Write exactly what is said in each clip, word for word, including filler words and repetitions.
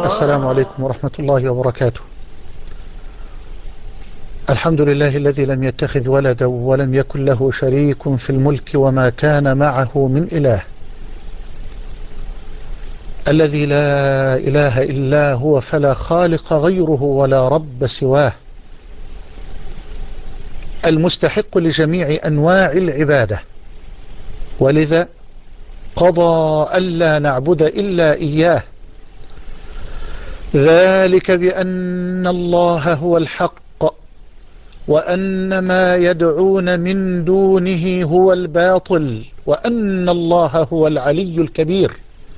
السلام عليكم ورحمة الله وبركاته. الحمد لله الذي لم يتخذ ولدا ولم يكن له شريك في الملك وما كان معه من إله، الذي لا إله إلا هو فلا خالق غيره ولا رب سواه، المستحق لجميع أنواع العبادة، ولذا قضى ألا نعبد إلا إياه، ذلك بأن الله هو الحق وأن ما يدعون من دونه هو الباطل وأن الله هو العلي الكبير.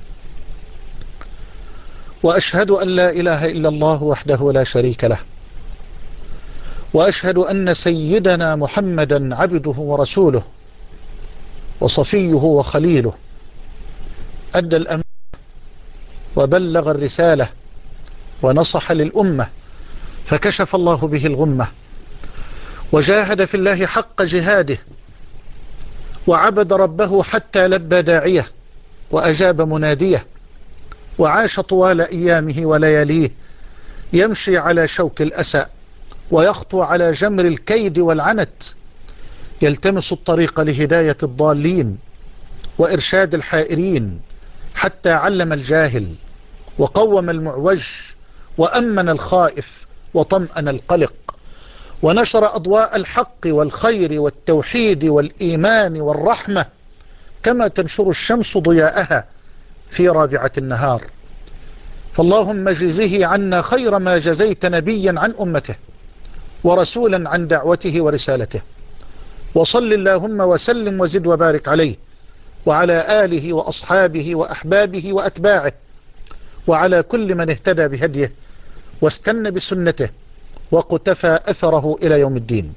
وأشهد أن لا إله إلا الله وحده لا شريك له، وأشهد أن سيدنا محمدا عبده ورسوله وصفيه وخليله، أدى الأمانة وبلغ الرسالة ونصح للأمة، فكشف الله به الغمة، وجاهد في الله حق جهاده، وعبد ربه حتى لبى داعيه وأجاب مناديه، وعاش طوال أيامه ولياليه يمشي على شوك الأسى ويخطو على جمر الكيد والعنت، يلتمس الطريق لهداية الضالين وإرشاد الحائرين، حتى علم الجاهل وقوم المعوج وأمن الخائف وطمأن القلق، ونشر أضواء الحق والخير والتوحيد والإيمان والرحمة كما تنشر الشمس ضياءها في رابعة النهار. فاللهم اجزه عنا خير ما جزيت نبيا عن أمته ورسولا عن دعوته ورسالته، وصل اللهم وسلم وزد وبارك عليه وعلى آله وأصحابه وأحبابه وأتباعه وعلى كل من اهتدى بهديه واستنى بسنته وقتفى أثره إلى يوم الدين.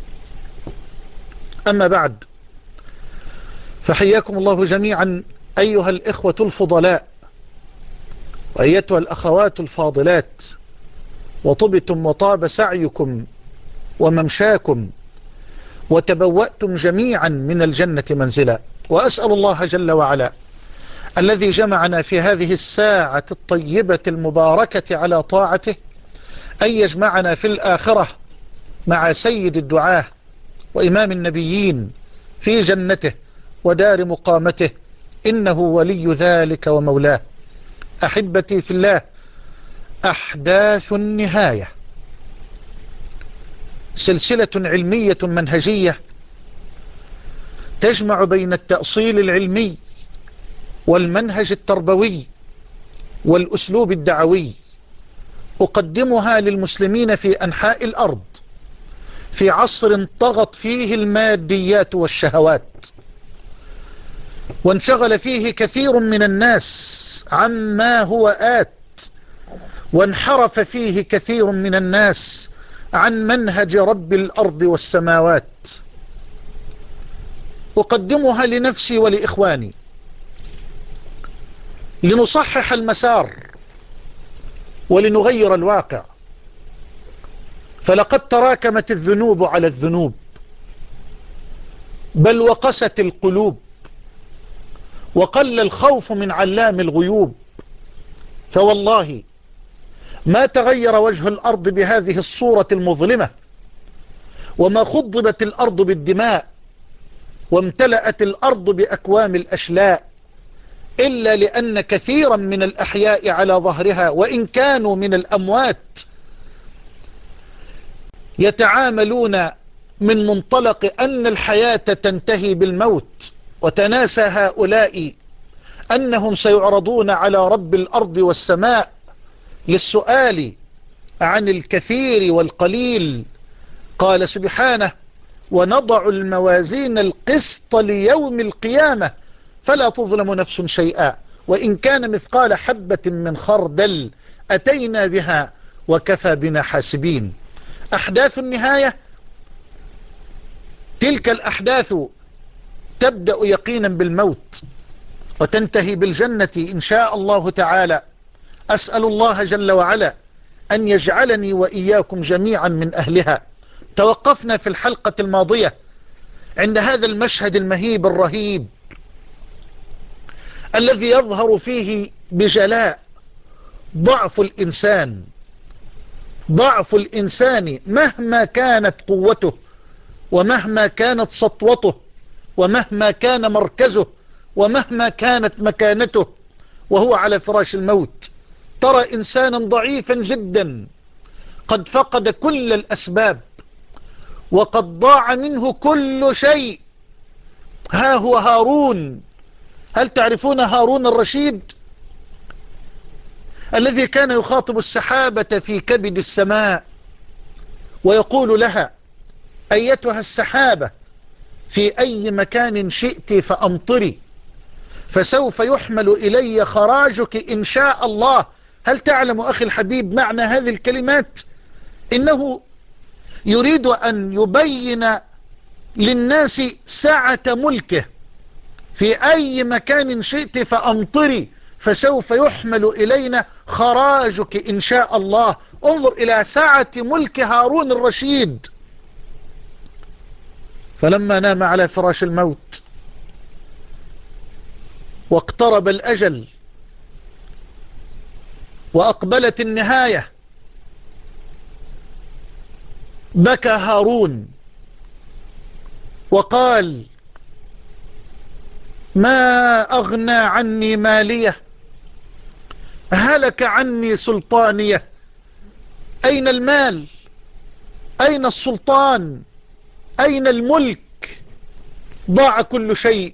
أما بعد، فحياكم الله جميعا أيها الإخوة الفضلاء وأيتها الأخوات الفاضلات، وطبتم وطاب سعيكم وممشاكم وتبوأتم جميعا من الجنة منزلا. وأسأل الله جل وعلا الذي جمعنا في هذه الساعة الطيبة المباركة على طاعته أن يجمعنا في الآخرة مع سيد الدعاة وإمام النبيين في جنته ودار مقامته، إنه ولي ذلك ومولاه. أحبتي في الله، أحداث النهاية سلسلة علمية منهجية تجمع بين التأصيل العلمي والمنهج التربوي والأسلوب الدعوي، أقدمها للمسلمين في أنحاء الأرض في عصر طغت فيه الماديات والشهوات، وانشغل فيه كثير من الناس عما هو آت، وانحرف فيه كثير من الناس عن منهج رب الأرض والسماوات. أقدمها لنفسي ولإخواني لنصحح المسار ولنغير الواقع، فلقد تراكمت الذنوب على الذنوب، بل وقست القلوب، وقل الخوف من علام الغيوب، فوالله ما تغير وجه الأرض بهذه الصورة المظلمة، وما خضبت الأرض بالدماء وامتلأت الأرض بأكوام الأشلاء، إلا لأن كثيرا من الأحياء على ظهرها وإن كانوا من الأموات يتعاملون من منطلق أن الحياة تنتهي بالموت، وتناسى هؤلاء أنهم سيعرضون على رب الأرض والسماء للسؤال عن الكثير والقليل. قال سبحانه: ونضع الموازين القسط ليوم القيامة فلا تظلم نفس شيئا وإن كان مثقال حبة من خردل أتينا بها وكفى بنا حاسبين. أحداث النهاية تلك الأحداث تبدأ يقينا بالموت وتنتهي بالجنة إن شاء الله تعالى. أسأل الله جل وعلا أن يجعلني وإياكم جميعا من أهلها. توقفنا في الحلقة الماضية عند هذا المشهد المهيب الرهيب الذي يظهر فيه بجلاء ضعف الإنسان ضعف الإنسان مهما كانت قوته ومهما كانت سطوته ومهما كان مركزه ومهما كانت مكانته وهو على فراش الموت. ترى إنسانا ضعيفا جدا قد فقد كل الأسباب وقد ضاع منه كل شيء. ها هو هارون. هل تعرفون هارون الرشيد الذي كان يخاطب السحابة في كبد السماء ويقول لها: أيتها السحابة في أي مكان شئت فأمطري فسوف يحمل إلي خراجك إن شاء الله. هل تعلم أخي الحبيب معنى هذه الكلمات؟ إنه يريد أن يبين للناس سعة ملكه. في أي مكان شئت فأمطري فسوف يحمل إلينا خراجك إن شاء الله. انظر إلى سعة ملك هارون الرشيد. فلما نام على فراش الموت واقترب الأجل وأقبلت النهاية بكى هارون وقال: ما أغنى عني مالية، هلك عني سلطانية. أين المال؟ أين السلطان؟ أين الملك؟ ضاع كل شيء.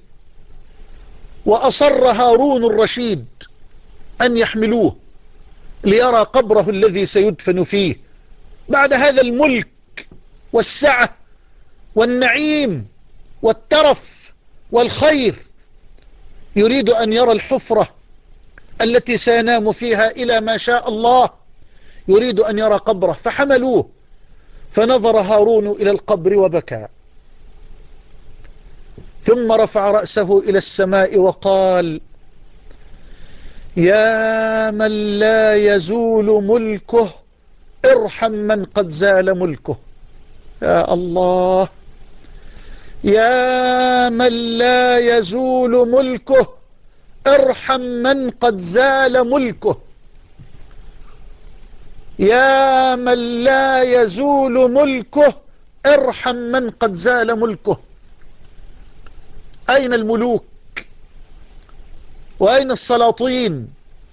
وأصر هارون الرشيد أن يحملوه ليرى قبره الذي سيدفن فيه بعد هذا الملك والسعة والنعيم والترف والخير. يريد أن يرى الحفرة التي سينام فيها إلى ما شاء الله. يريد أن يرى قبره فحملوه. فنظر هارون إلى القبر وبكى، ثم رفع رأسه إلى السماء وقال: يا من لا يزول ملكه ارحم من قد زال ملكه. يا الله، يا من لا يزول ملكه ارحم من قد زال ملكه. يا من لا يزول ملكه ارحم من قد زال ملكه. أين الملوك؟ وأين السلاطين؟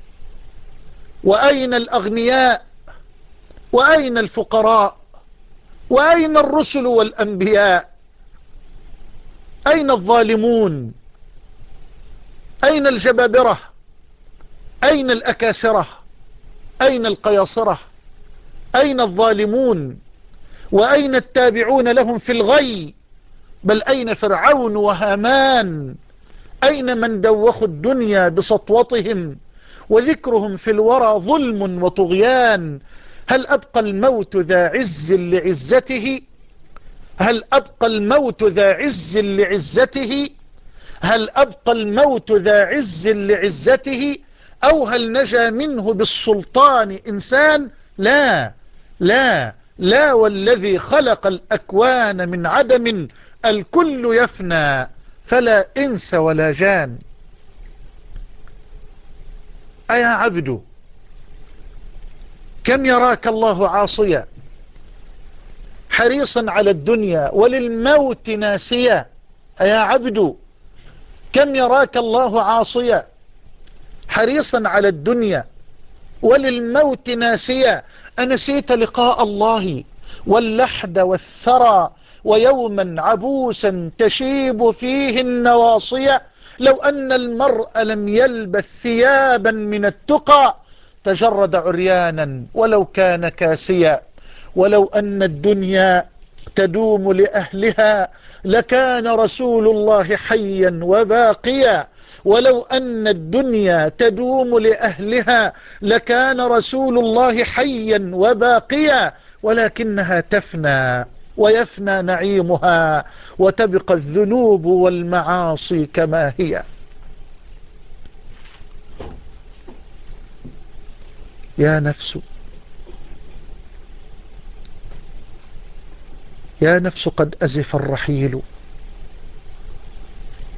وأين الأغنياء؟ وأين الفقراء؟ وأين الرسل والأنبياء؟ أين الظالمون؟ أين الجبابرة؟ أين الأكاسرة؟ أين القياصرة؟ أين الظالمون؟ وأين التابعون لهم في الغي؟ بل أين فرعون وهامان؟ أين من دوخوا الدنيا بسطوتهم وذكرهم في الورى ظلم وطغيان؟ هل أبقى الموت ذا عز لعزته؟ هل أبقى الموت ذا عز لعزته؟ هل أبقى الموت ذا عز لعزته؟ أو هل نجا منه بالسلطان إنسان؟ لا لا لا، والذي خلق الأكوان من عدم الكل يفنى فلا إنس ولا جان. أيا عبد، كم يراك الله عاصيا حريصا على الدنيا وللموت ناسيا. أيا عبد، كم يراك الله عاصيا حريصا على الدنيا وللموت ناسيا. أنسيت لقاء الله واللحد والثرى ويوما عبوسا تشيب فيه النواصية؟ لو أن المرء لم يلبث ثيابا من التقى تجرد عريانا ولو كان كاسيا. ولو أن الدنيا تدوم لأهلها لكان رسول الله حيا وباقيا. ولو أن الدنيا تدوم لأهلها لكان رسول الله حيا وباقيا، ولكنها تفنى ويفنى نعيمها وتبقى الذنوب والمعاصي كما هي. يا نفس، يا نفس قد أزف الرحيل،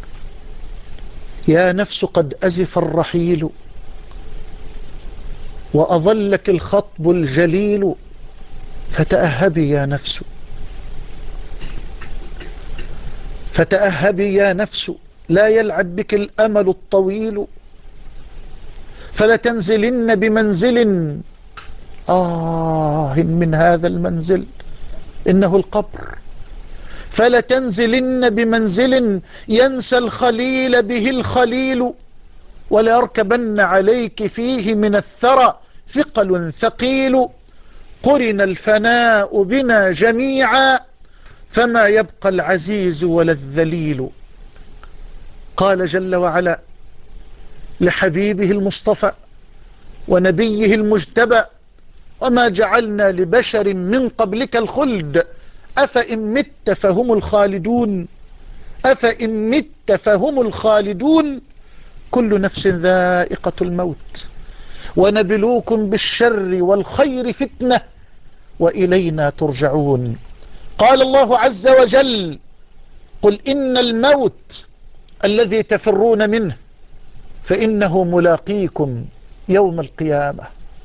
يا نفس قد أزف الرحيل وأظلك الخطب الجليل، فتأهبي يا نفس، فتأهبي يا نفس، لا يلعب بك الأمل الطويل، فلتنزلن بمنزل آه من هذا المنزل إنه القبر، فلتنزلن بمنزل ينسى الخليل به الخليل، وليركبن عليك فيه من الثرى ثقل ثقيل، قرن الفناء بنا جميعا فما يبقى العزيز ولا الذليل. قال جل وعلا لحبيبه المصطفى ونبيه المجتبى: وما جعلنا لبشر من قبلك الخلد أفإن مت فهم الخالدون، أفإن مت فهم الخالدون، كل نفس ذائقة الموت، ونبلوكم بالشر والخير فتنة وإلينا ترجعون. قال الله عز وجل: قل إن الموت الذي تفرون منه فإنه ملاقيكم يوم القيامة،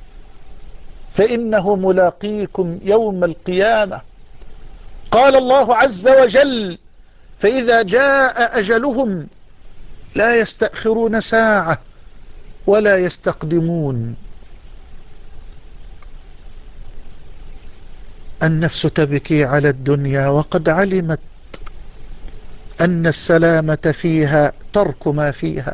فإنه ملاقيكم يوم القيامة. قال الله عز وجل: فإذا جاء أجلهم لا يستأخرون ساعة ولا يستقدمون. النفس تبكي على الدنيا وقد علمت أن السلامة فيها ترك ما فيها.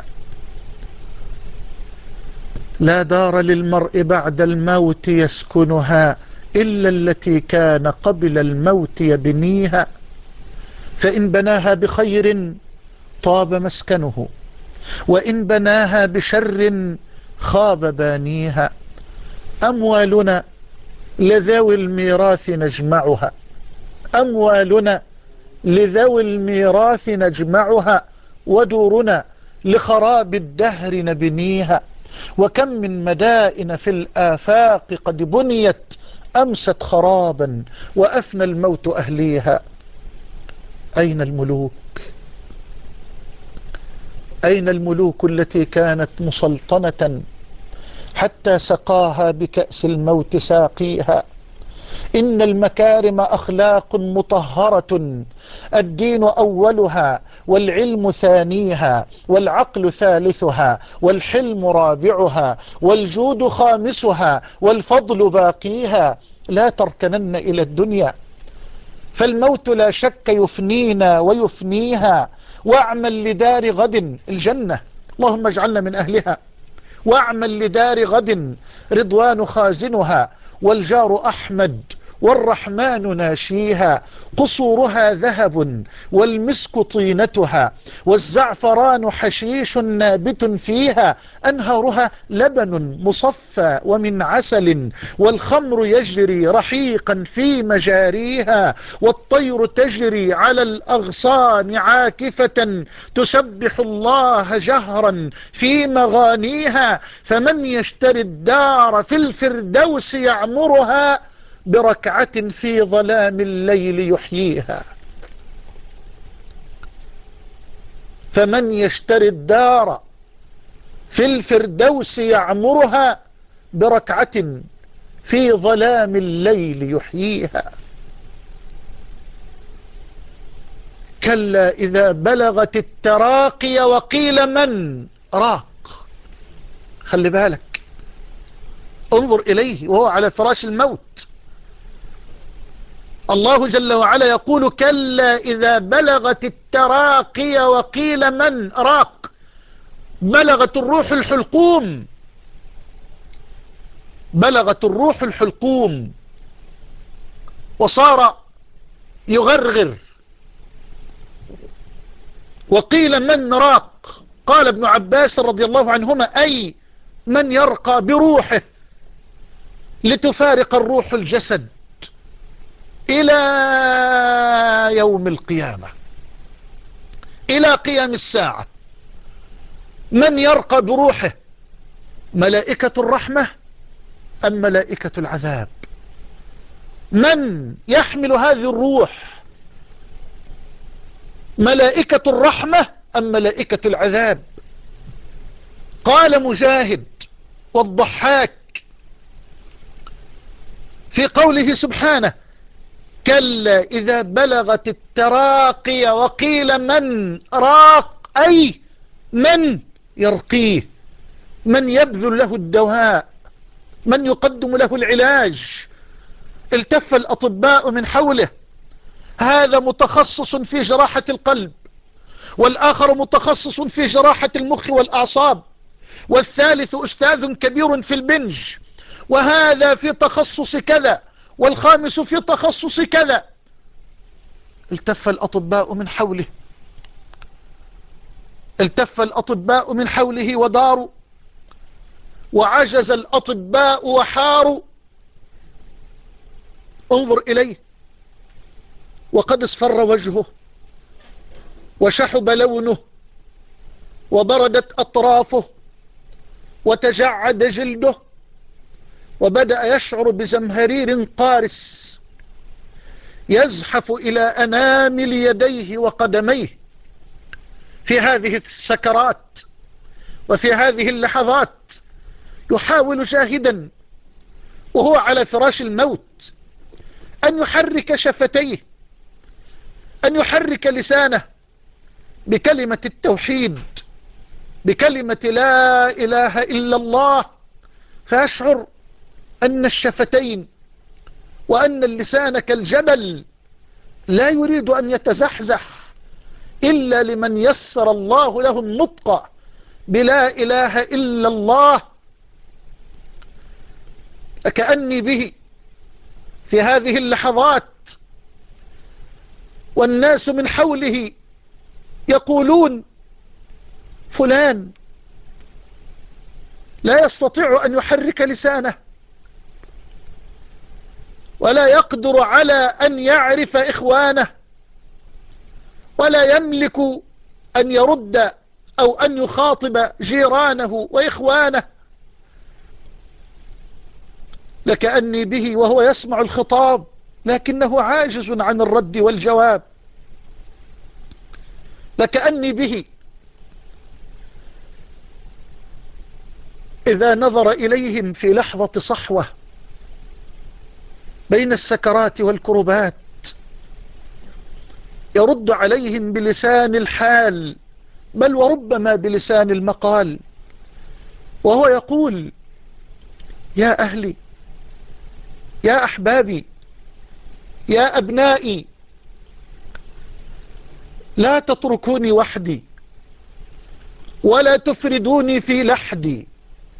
لا دار للمرء بعد الموت يسكنها إلا التي كان قبل الموت يبنيها، فإن بناها بخير طاب مسكنه، وإن بناها بشر خاب بانيها. أموالنا لذوي الميراث نجمعها، أموالنا لذوي الميراث نجمعها، ودورنا لخراب الدهر نبنيها. وكم من مدائن في الآفاق قد بنيت أمست خرابا وأفنى الموت أهليها. أين الملوك؟ أين الملوك التي كانت مسلطنة حتى سقاها بكأس الموت ساقيها؟ إن المكارم أخلاق مطهرة، الدين أولها والعلم ثانيها والعقل ثالثها والحلم رابعها والجود خامسها والفضل باقيها. لا تركنن إلى الدنيا فالموت لا شك يفنينا ويفنيها، واعمل لدار غد الجنة، اللهم اجعلنا من أهلها، واعمل لدار غد رضوان خازنها، والجار أحمد والرحمن ناشيها، قصورها ذهب والمسك طينتها، والزعفران حشيش نابت فيها، أنهارها لبن مصفى ومن عسل، والخمر يجري رحيقا في مجاريها، والطير تجري على الأغصان عاكفة تسبح الله جهرا في مغانيها. فمن يشتري الدار في الفردوس يعمرها بركعة في ظلام الليل يحييها. فمن يشتري الدار في الفردوس يعمرها بركعة في ظلام الليل يحييها. كلا إذا بلغت التراقي وقيل من راق. خلي بالك، انظر إليه وهو على فراش الموت. الله جل وعلا يقول: كلا إذا بلغت التراقي وقيل من راق. بلغت الروح الحلقوم، بلغت الروح الحلقوم وصار يغرغر. وقيل من راق. قال ابن عباس رضي الله عنهما: أي من يرقى بروحه لتفارق الروح الجسد إلى يوم القيامة، إلى قيام الساعة. من يرقى بروحه؟ ملائكة الرحمة أم ملائكة العذاب؟ من يحمل هذه الروح؟ ملائكة الرحمة أم ملائكة العذاب؟ قال مجاهد والضحاك في قوله سبحانه: كلا إذا بلغت التراقي وقيل من راق، أي من يرقيه، من يبذل له الدواء، من يقدم له العلاج. التف الأطباء من حوله، هذا متخصص في جراحة القلب، والآخر متخصص في جراحة المخ والأعصاب، والثالث أستاذ كبير في البنج، وهذا في تخصص كذا، والخامس في تخصص كذا. التف الأطباء من حوله، التف الأطباء من حوله وداروا، وعجز الأطباء وحاروا. انظر إليه، وقد اصفر وجهه، وشحب لونه، وبردت أطرافه، وتجعد جلده، وبدأ يشعر بزمهرير قارس يزحف إلى أنامل يديه وقدميه في هذه السكرات وفي هذه اللحظات. يحاول جاهدا وهو على فراش الموت أن يحرك شفتيه، أن يحرك لسانه بكلمة التوحيد، بكلمة لا إله إلا الله، فيشعر أن الشفتين وأن اللسان كالجبل لا يريد أن يتزحزح إلا لمن يسر الله له النطق بلا إله إلا الله. كأني به في هذه اللحظات والناس من حوله يقولون: فلان لا يستطيع أن يحرك لسانه، ولا يقدر على أن يعرف إخوانه، ولا يملك أن يرد أو أن يخاطب جيرانه وإخوانه. لكأني به وهو يسمع الخطاب لكنه عاجز عن الرد والجواب. لكأني به إذا نظر إليهم في لحظة صحوة بين السكرات والكربات يرد عليهم بلسان الحال، بل وربما بلسان المقال، وهو يقول: يا أهلي، يا أحبابي، يا أبنائي، لا تتركوني وحدي، ولا تفردوني في لحدي.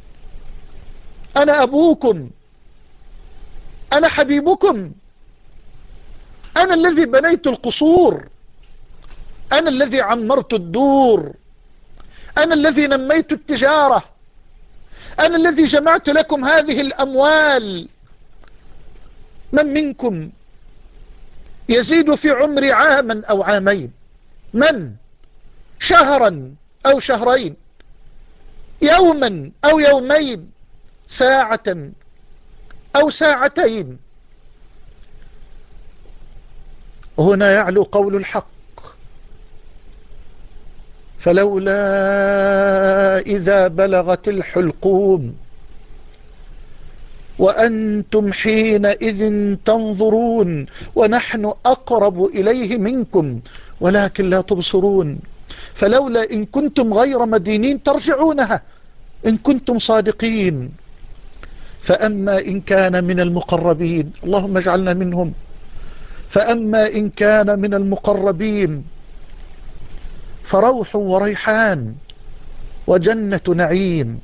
أنا أبوكم، أنا حبيبكم، أنا الذي بنيت القصور، أنا الذي عمرت الدور، أنا الذي نميت التجارة، أنا الذي جمعت لكم هذه الأموال. من منكم يزيد في عمري عاما أو عامين؟ من؟ شهرا أو شهرين؟ يوما أو يومين؟ ساعة أو ساعتين؟ هنا يعلو قول الحق: فلولا إذا بلغت الحلقوم وأنتم حينئذ تنظرون ونحن أقرب إليه منكم ولكن لا تبصرون. فلولا إن كنتم غير مدينين ترجعونها إن كنتم صادقين. فأما إن كان من المقربين، اللهم اجعلنا منهم، فأما إن كان من المقربين فروح وريحان وجنة نعيم.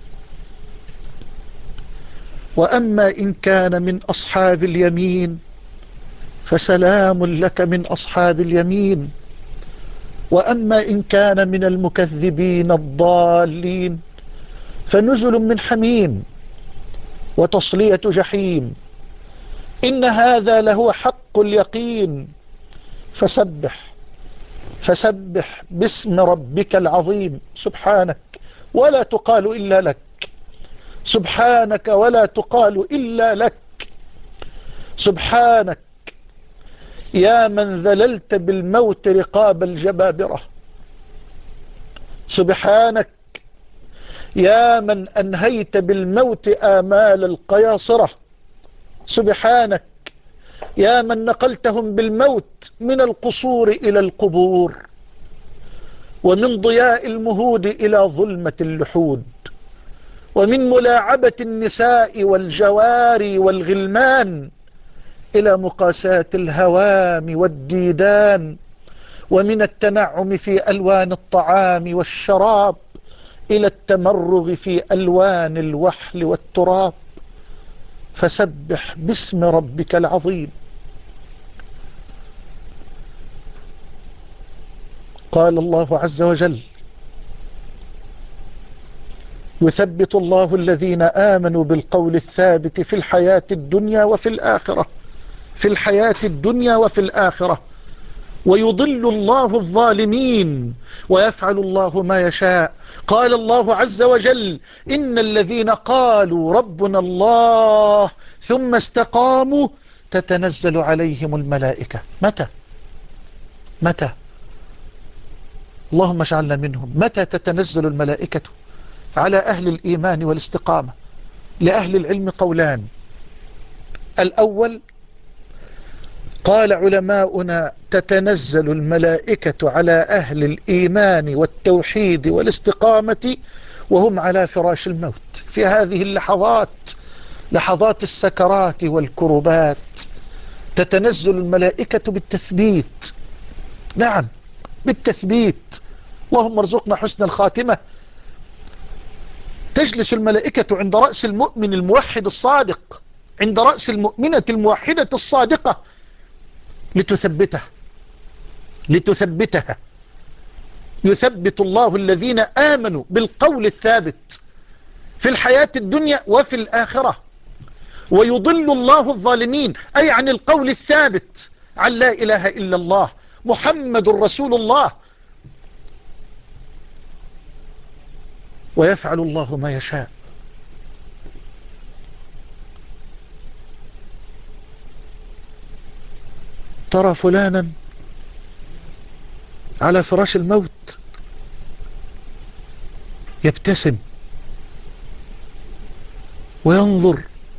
وأما إن كان من أصحاب اليمين فسلام لك من أصحاب اليمين. وأما إن كان من المكذبين الضالين فنزل من حميم وتصلية جحيم. إن هذا لهو حق اليقين. فسبح فسبح باسم ربك العظيم. سبحانك ولا تقال إلا لك، سبحانك ولا تقال إلا لك. سبحانك يا من ذللت بالموت رقاب الجبابرة. سبحانك يا من أنهيت بالموت آمال القياصرة. سبحانك يا من نقلتهم بالموت من القصور إلى القبور، ومن ضياء المهود إلى ظلمة اللحود، ومن ملاعبة النساء والجواري والغلمان إلى مقاساة الهوام والديدان، ومن التنعم في ألوان الطعام والشراب إلى التمرغ في ألوان الوحل والتراب. فسبح باسم ربك العظيم. قال الله عز وجل: يثبت الله الذين آمنوا بالقول الثابت في الحياة الدنيا وفي الآخرة في الحياة الدنيا وفي الآخرة ويضل الله الظالمين ويفعل الله ما يشاء. قال الله عز وجل: إن الذين قالوا ربنا الله ثم استقاموا تتنزل عليهم الملائكة. متى متى اللهم اجعلنا منهم. متى تتنزل الملائكة على أهل الإيمان والاستقامة؟ لأهل العلم قولان: الأول قال علماؤنا تتنزل الملائكة على أهل الإيمان والتوحيد والاستقامة وهم على فراش الموت، في هذه اللحظات، لحظات السكرات والكربات، تتنزل الملائكة بالتثبيت. نعم، بالتثبيت. اللهم ارزقنا حسن الخاتمة. تجلس الملائكة عند رأس المؤمن الموحد الصادق، عند رأس المؤمنة الموحدة الصادقة، لتثبته لتثبتها. يثبت الله الذين آمنوا بالقول الثابت في الحياة الدنيا وفي الآخرة، ويضل الله الظالمين، أي عن القول الثابت عن لا إله إلا الله محمد رسول الله. ويفعل الله ما يشاء. ترى فلانا على فراش الموت يبتسم وينظر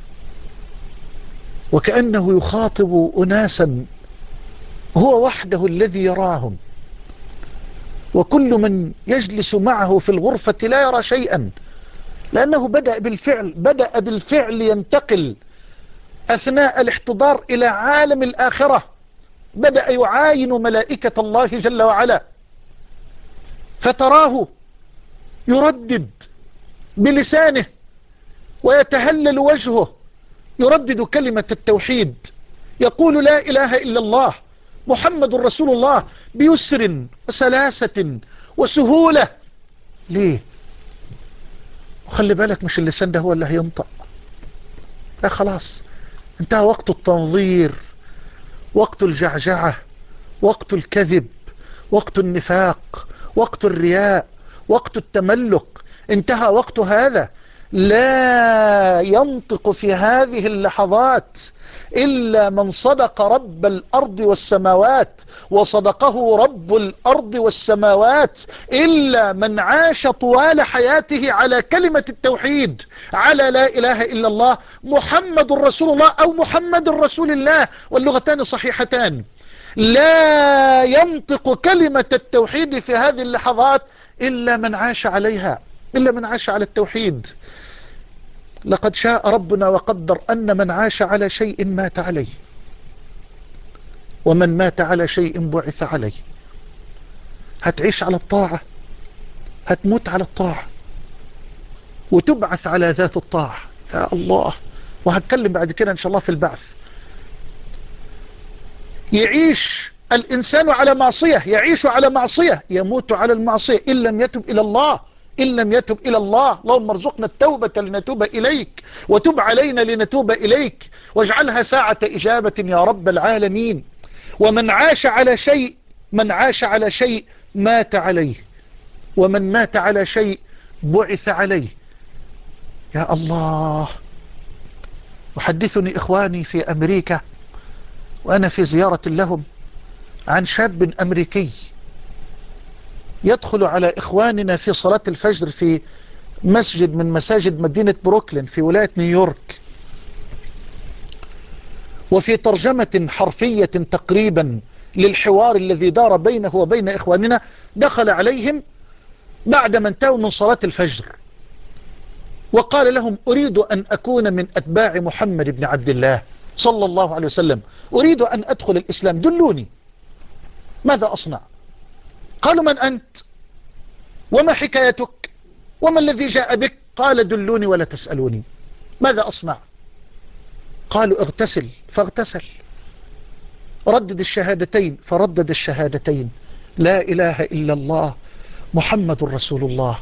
وكأنه يخاطب أناسا هو وحده الذي يراهم، وكل من يجلس معه في الغرفة لا يرى شيئا، لأنه بدأ بالفعل بدأ بالفعل ينتقل أثناء الاحتضار إلى عالم الآخرة. بدأ يعاين ملائكة الله جل وعلا، فتراه يردد بلسانه ويتهلل وجهه، يردد كلمة التوحيد، يقول لا إله إلا الله محمد رسول الله بيسر وسلاسة وسهولة. ليه؟ وخلي بالك مش اللسان ده هو اللي هينطق، لا، خلاص انتهى وقت التنظير، وقت الجعجعة، وقت الكذب، وقت النفاق، وقت الرياء، وقت التملق، انتهى وقت هذا. لا ينطق في هذه اللحظات إلا من صدق رب الأرض والسماوات، وصدقه رب الأرض والسماوات، إلا من عاش طوال حياته على كلمة التوحيد، على لا إله إلا الله محمد رسول الله أو محمد رسول الله، واللغتان صحيحتان. لا ينطق كلمة التوحيد في هذه اللحظات إلا من عاش عليها، إلا من عاش على التوحيد. لقد شاء ربنا وقدر أن من عاش على شيء مات عليه، ومن مات على شيء بعث عليه. هتعيش على الطاعة، هتموت على الطاعة، وتبعث على ذات الطاعة. يا الله، وهتكلم بعد كده إن شاء الله في البعث. يعيش الإنسان على معصية، يعيش على معصية، يموت على المعصية إن لم يتب إلى الله، إن لم يتب إلى الله. اللهم ارزقنا التوبة لنتوب إليك، وتب علينا لنتوب إليك، واجعلها ساعة إجابة يا رب العالمين. ومن عاش على شيء من عاش على شيء مات عليه، ومن مات على شيء بعث عليه. يا الله. وحدثني إخواني في أمريكا وأنا في زيارة لهم عن شاب أمريكي يدخل على إخواننا في صلاة الفجر في مسجد من مساجد مدينة بروكلين في ولاية نيويورك، وفي ترجمة حرفية تقريبا للحوار الذي دار بينه وبين إخواننا، دخل عليهم بعدما انتهوا من صلاة الفجر وقال لهم: أريد أن أكون من أتباع محمد بن عبد الله صلى الله عليه وسلم، أريد أن أدخل الإسلام، دلوني ماذا أصنع؟ قالوا: من أنت؟ وما حكايتك؟ وما الذي جاء بك؟ قال: دلوني ولا تسألوني، ماذا أصنع؟ قالوا: اغتسل، فاغتسل. ردد الشهادتين، فردد الشهادتين، لا إله إلا الله محمد رسول الله.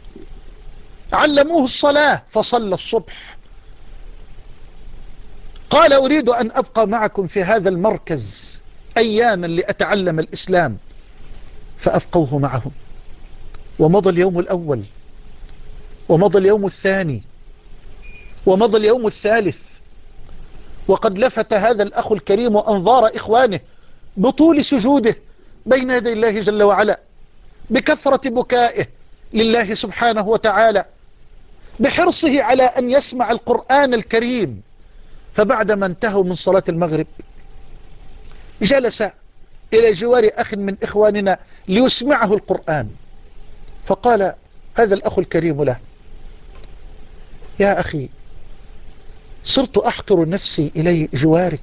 علموه الصلاة فصلى الصبح. قال: أريد أن أبقى معكم في هذا المركز أياما لأتعلم الإسلام، فأبقوه معهم. ومضى اليوم الأول، ومضى اليوم الثاني، ومضى اليوم الثالث، وقد لفت هذا الأخ الكريم أنظار إخوانه بطول سجوده بين يدي الله جل وعلا، بكثرة بكائه لله سبحانه وتعالى، بحرصه على أن يسمع القرآن الكريم. فبعدما انتهوا من صلاة المغرب جلس إلى جوار أخ من إخواننا ليسمعه القرآن، فقال هذا الأخ الكريم له: يا أخي، صرت أحقر نفسي إلي جوارك،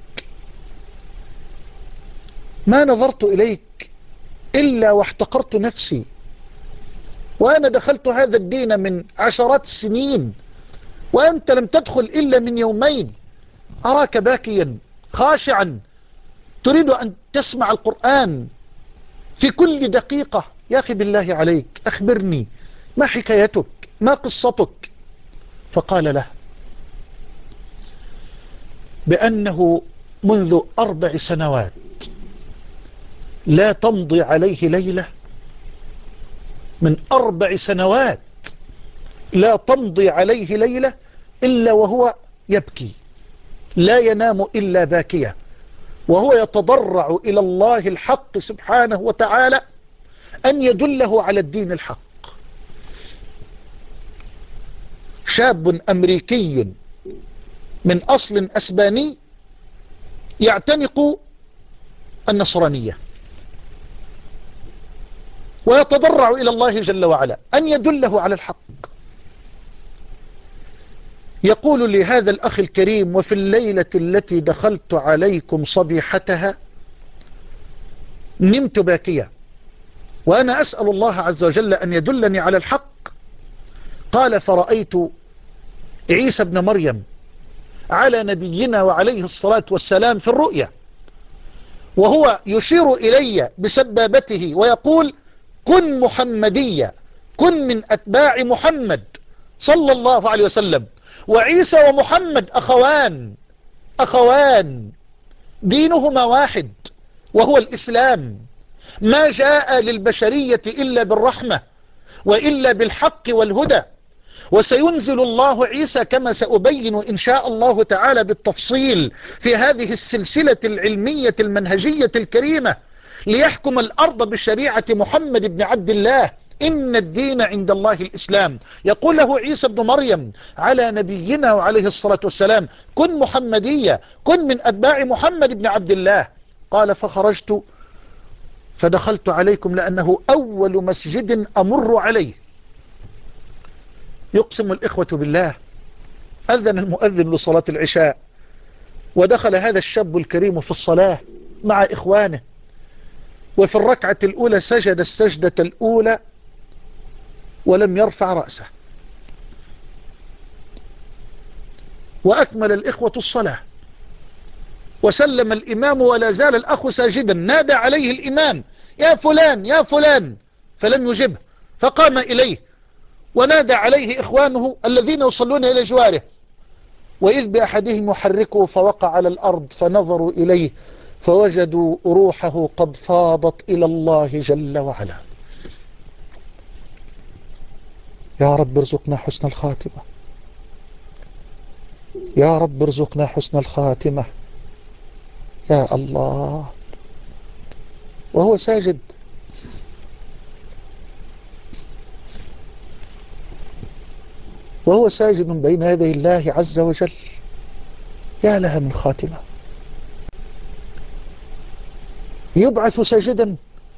ما نظرت إليك إلا واحتقرت نفسي، وأنا دخلت هذا الدين من عشرات السنين، وأنت لم تدخل إلا من يومين، أراك باكيا خاشعا تريد أن تسمع القرآن في كل دقيقة. يا أخي بالله عليك أخبرني، ما حكايتك؟ ما قصتك؟ فقال له بأنه منذ أربع سنوات لا تمضي عليه ليلة، من أربع سنوات لا تمضي عليه ليلة إلا وهو يبكي، لا ينام إلا باكيا، وهو يتضرع إلى الله الحق سبحانه وتعالى أن يدله على الدين الحق. شاب أمريكي من أصل أسباني يعتنق النصرانية، ويتضرع إلى الله جل وعلا أن يدله على الحق. يقول لي هذا الأخ الكريم: وفي الليلة التي دخلت عليكم صبيحتها نمت باكيا وأنا أسأل الله عز وجل أن يدلني على الحق. قال: فرأيت عيسى ابن مريم على نبينا وعليه الصلاة والسلام في الرؤيا، وهو يشير إلي بسبابته ويقول: كن محمدية، كن من أتباع محمد صلى الله عليه وسلم. وعيسى ومحمد أخوان، أخوان دينهما واحد وهو الإسلام، ما جاء للبشرية إلا بالرحمة وإلا بالحق والهدى. وسينزل الله عيسى كما سأبين إن شاء الله تعالى بالتفصيل في هذه السلسلة العلمية المنهجية الكريمة ليحكم الأرض بشريعة محمد بن عبد الله. إن الدين عند الله الإسلام. يقول له عيسى بن مريم على نبينا وعليه الصلاة والسلام: كن محمدية، كن من أتباع محمد بن عبد الله. قال: فخرجت فدخلت عليكم لأنه أول مسجد أمر عليه. يقسم الإخوة بالله، أذن المؤذن لصلاة العشاء، ودخل هذا الشاب الكريم في الصلاة مع إخوانه، وفي الركعة الأولى سجد السجدة الأولى ولم يرفع رأسه، وأكمل الإخوة الصلاة، وسلم الإمام ولا زال الأخ ساجدا. نادى عليه الإمام: يا فلان يا فلان، فلم يجبه، فقام إليه ونادى عليه إخوانه الذين يصلون إلى جواره، وإذ بأحدهم يحركه فوقع على الأرض، فنظروا إليه فوجدوا روحه قد فاضت إلى الله جل وعلا. يا رب ارزقنا حسن الخاتمة، يا رب ارزقنا حسن الخاتمة يا الله. وهو ساجد وهو ساجد بين يدي الله عز وجل، يا لها من خاتمة، يبعث ساجدا،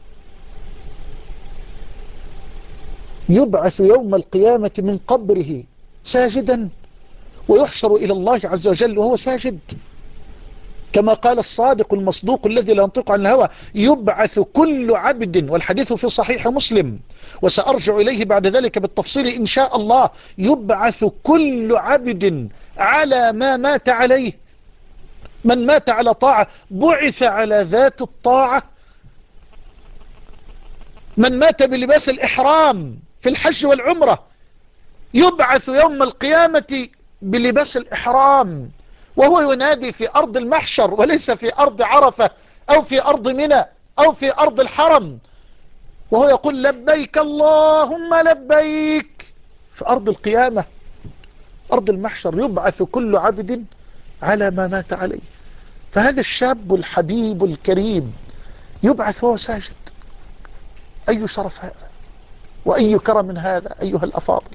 يبعث يوم القيامة من قبره ساجدا، ويحشر إلى الله عز وجل وهو ساجد، كما قال الصادق المصدوق الذي لا ينطق عن الهوى: يبعث كل عبد، والحديث في صحيح مسلم وسأرجع إليه بعد ذلك بالتفصيل إن شاء الله، يبعث كل عبد على ما مات عليه. من مات على طاعة بعث على ذات الطاعة. من مات بلباس الإحرام في الحج والعمرة يبعث يوم القيامة بلباس الإحرام، وهو ينادي في أرض المحشر وليس في أرض عرفة أو في أرض منى أو في أرض الحرم، وهو يقول: لبيك اللهم لبيك، في أرض القيامة، أرض المحشر، يبعث كل عبد على ما مات عليه. فهذا الشاب الحبيب الكريم يبعث وهو ساجد. أي شرف هذا وأي كرم هذا أيها الأفاضل.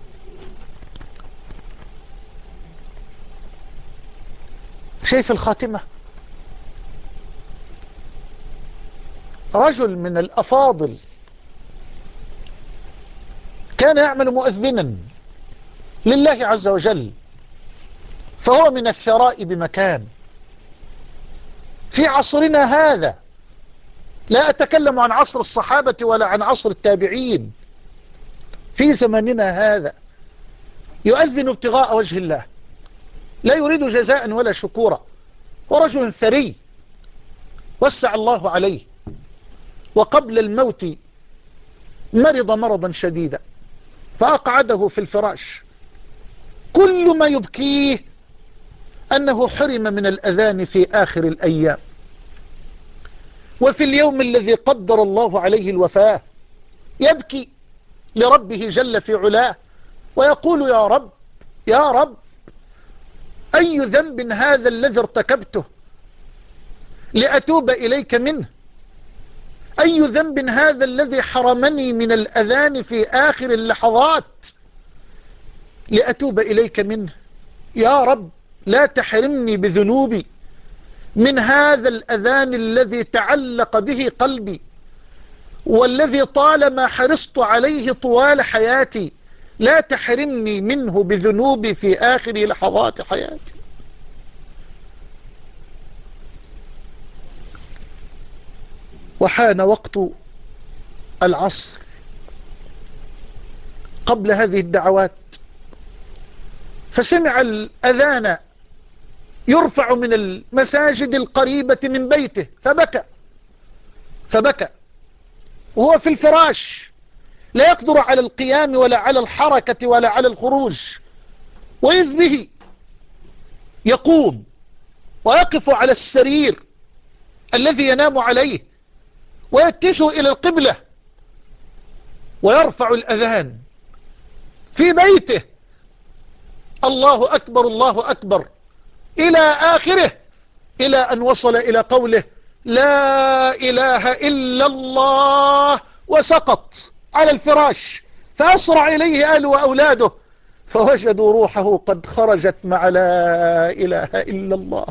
شايف الخاتمة؟ رجل من الأفاضل كان يعمل مؤذنا لله عز وجل، فهو من الثراء بمكان. في عصرنا هذا، لا أتكلم عن عصر الصحابة ولا عن عصر التابعين، في زماننا هذا يؤذن ابتغاء وجه الله، لا يريد جزاء ولا شكورا، ورجل ثري وسع الله عليه، وقبل الموت مرض مرضا شديدا فأقعده في الفراش. كل ما يبكيه أنه حرم من الأذان في آخر الأيام، وفي اليوم الذي قدر الله عليه الوفاة يبكي لربه جل في علاه ويقول: يا رب يا رب، أي ذنب هذا الذي ارتكبته لأتوب إليك منه؟ أي ذنب هذا الذي حرمني من الأذان في آخر اللحظات لأتوب إليك منه؟ يا رب لا تحرمني بذنوبي من هذا الأذان الذي تعلق به قلبي، والذي طالما حرصت عليه طوال حياتي، لا تحرمني منه بذنوبي في آخر لحظات حياتي. وحان وقت العصر قبل هذه الدعوات، فسمع الأذان يرفع من المساجد القريبة من بيته، فبكى فبكى وهو في الفراش، لا يقدر على القيام ولا على الحركة ولا على الخروج، وإذ به يقوم ويقف على السرير الذي ينام عليه ويتجه إلى القبلة ويرفع الأذان في بيته: الله أكبر الله أكبر، إلى آخره، إلى أن وصل إلى قوله: لا إله إلا الله، وسقط على الفراش، فأسرع إليه أهله وأولاده فوجدوا روحه قد خرجت مع لا إله إلا الله.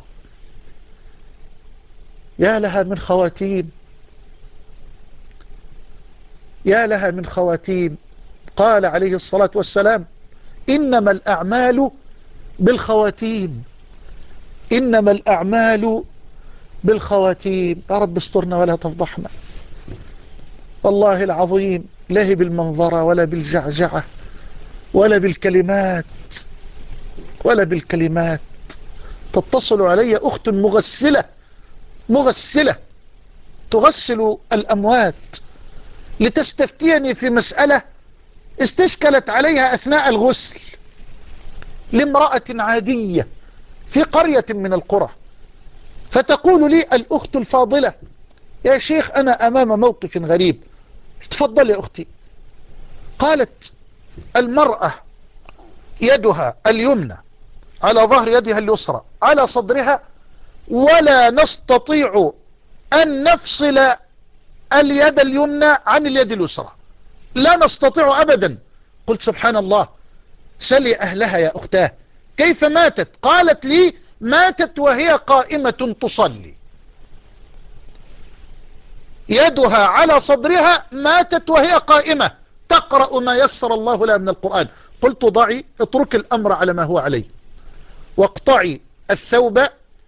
يا لها من خواتيم، يا لها من خواتيم. قال عليه الصلاة والسلام: إنما الأعمال بالخواتيم، إنما الأعمال بالخواتيم. يا رب استرنا ولا تفضحنا. والله العظيم لا بالمنظرة ولا بالجعجعة ولا بالكلمات ولا بالكلمات. تتصل علي أخت مغسلة مغسلة تغسل الأموات لتستفتيني في مسألة استشكلت عليها أثناء الغسل لامرأة عادية في قرية من القرى، فتقول لي الأخت الفاضلة: يا شيخ أنا أمام موقف غريب. تفضل يا أختي. قالت: المرأة يدها اليمنى على ظهر يدها اليسرى على صدرها، ولا نستطيع أن نفصل اليد اليمنى عن اليد اليسرى، لا نستطيع أبدا. قلت: سبحان الله، سلي أهلها يا أختاه، كيف ماتت؟ قالت لي: ماتت وهي قائمة تصلي. يدها على صدرها ماتت وهي قائمة تقرأ ما يسر الله لها من القرآن. قلت ضعي، اترك الأمر على ما هو عليه، واقطعي الثوب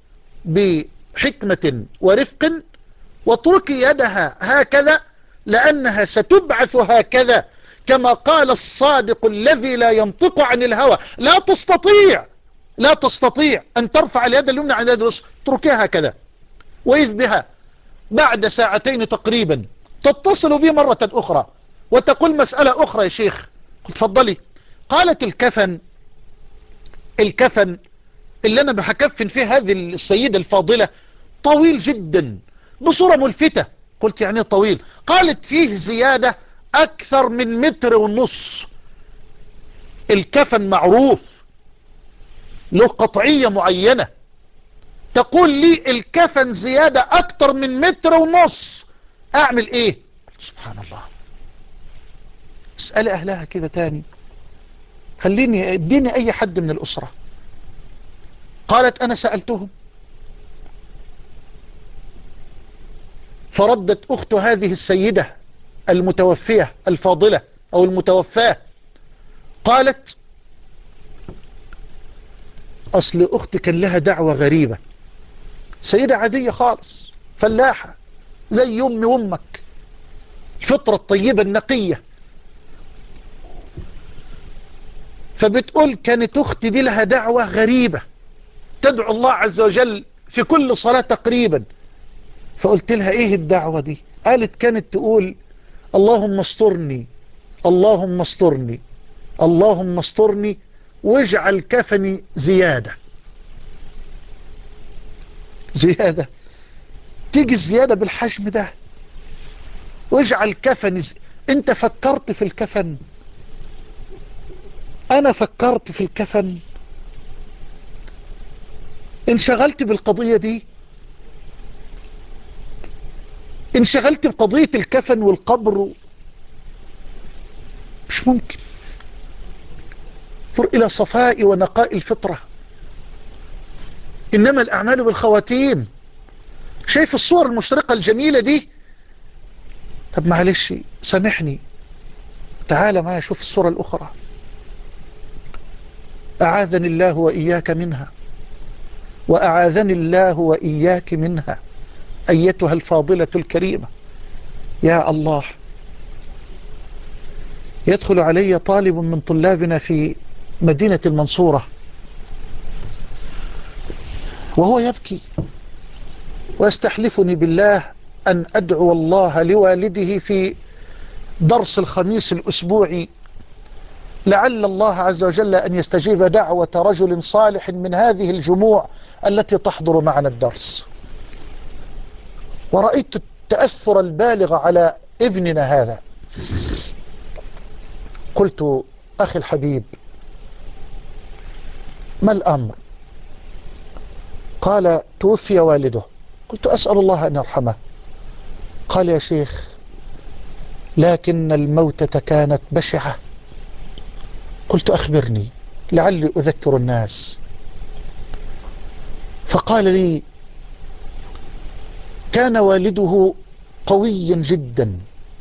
بحكمة ورفق، واتركي يدها هكذا، لأنها ستبعث هكذا كما قال الصادق الذي لا ينطق عن الهوى. لا تستطيع لا تستطيع أن ترفع اليد اليمنى عن اليد اليسرى، اتركيها هكذا. وإذ بها بعد ساعتين تقريبا تتصل بي مرة أخرى وتقول مسألة أخرى يا شيخ. قلت فضلي. قالت الكفن الكفن اللي أنا بحكفن فيه هذه السيدة الفاضلة طويل جدا بصورة ملفتة. قلت يعني طويل؟ قالت فيه زيادة أكثر من متر ونص. الكفن معروف له قطعية معينة، تقول لي الكفن زيادة أكثر من متر ونص، أعمل إيه؟ سبحان الله. اسألي أهلها كده تاني، خليني اديني أي حد من الأسرة. قالت أنا سألتهم، فردت أخت هذه السيدة المتوفية الفاضلة أو المتوفاة، قالت أصل أختي كان لها دعوة غريبة، سيدة عادية خالص فلاحة زي أمي وأمك، الفطرة الطيبة النقية، فبتقول كانت أختي دي لها دعوة غريبة تدعو الله عز وجل في كل صلاة تقريبا. فقلت لها إيه الدعوة دي؟ قالت كانت تقول اللهم استرني اللهم استرني اللهم استرني واجعل كفني زيادة. زيادة؟ تيجي الزيادة بالحجم ده؟ واجعل كفني زي... انت فكرت في الكفن؟ انا فكرت في الكفن؟ انشغلت بالقضية دي، انشغلت بقضية الكفن والقبر. مش ممكن. فر الى صفاء ونقاء الفطرة، انما الاعمال بالخواتيم. شايف الصور المشرقة الجميلة دي؟ طب معلش سامحني، تعال معي شوف الصورة الاخرى. اعاذني الله واياك منها، واعاذني الله واياك منها، ايتها الفاضلة الكريمة. يا الله، يدخل علي طالب من طلابنا في مدينة المنصورة وهو يبكي ويستحلفني بالله أن أدعو الله لوالده في درس الخميس الأسبوعي، لعل الله عز وجل أن يستجيب دعوة رجل صالح من هذه الجموع التي تحضر معنا الدرس. ورأيت التأثر البالغ على ابننا هذا. قلت أخي الحبيب ما الأمر؟ قال توفي والده. قلت أسأل الله أن يرحمه. قال يا شيخ لكن الموتة كانت بشعة. قلت أخبرني لعلي أذكر الناس. فقال لي كان والده قويا جدا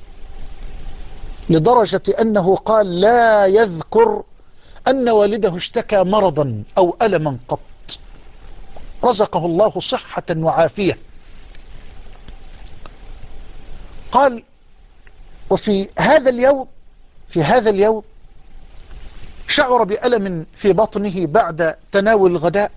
لدرجة أنه قال لا يذكر أن والده اشتكى مرضا أو ألما قط، رزقه الله صحة وعافية. قال وفي هذا اليوم في هذا اليوم شعر بألم في بطنه بعد تناول الغداء،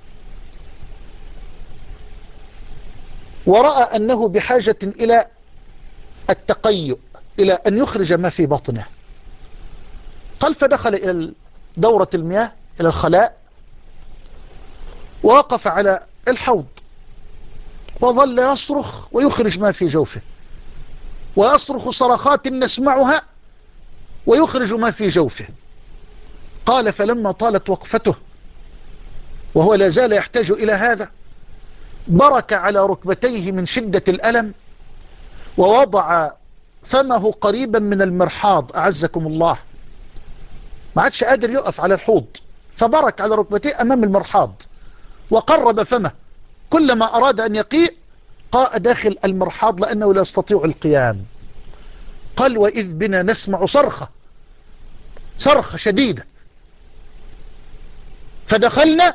ورأى أنه بحاجة إلى التقيؤ، إلى أن يخرج ما في بطنه. قال فدخل إلى دورة المياه، إلى الخلاء، ووقف على الحوض وظل يصرخ ويخرج ما في جوفه، ويصرخ صرخات نسمعها ويخرج ما في جوفه. قال فلما طالت وقفته وهو لا زال يحتاج إلى هذا، برك على ركبتيه من شدة الألم ووضع فمه قريبا من المرحاض، أعزكم الله، ما عادش قادر يقف على الحوض، فبرك على ركبتيه أمام المرحاض وقرب فمه، كلما أراد أن يقيء قاء داخل المرحاض لأنه لا يستطيع القيام. قال وإذ بنا نسمع صرخة صرخة شديدة، فدخلنا